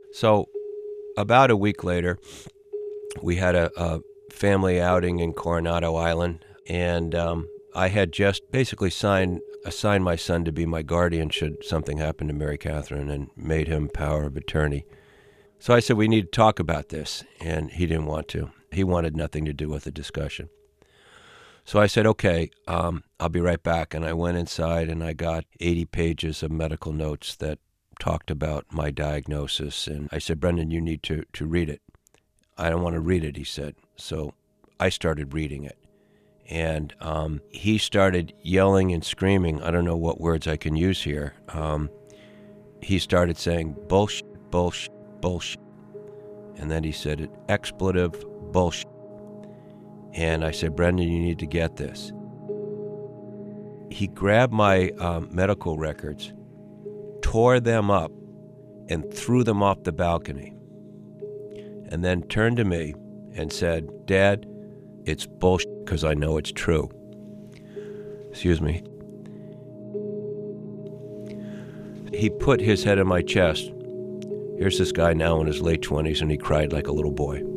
So about a week later, we had a family outing in Coronado Island, and I had just basically assigned my son to be my guardian should something happen to Mary Catherine and made him power of attorney. So I said, we need to talk about this, and he didn't want to. He wanted nothing to do with the discussion. So I said, okay, I'll be right back. And I went inside and I got 80 pages of medical notes that talked about my diagnosis. And I said, Brendan, you need to read it. I don't want to read it, he said. So I started reading it. And he started yelling and screaming. I don't know what words I can use here. He started saying, bullshit, bullshit, bullshit. And then he said, expletive, bullshit. And I said, Brendan, you need to get this. He grabbed my medical records, tore them up, and threw them off the balcony. And then turned to me and said, Dad, it's bullshit because I know it's true. Excuse me. He put his head in my chest. Here's this guy now in his late 20s, and he cried like a little boy.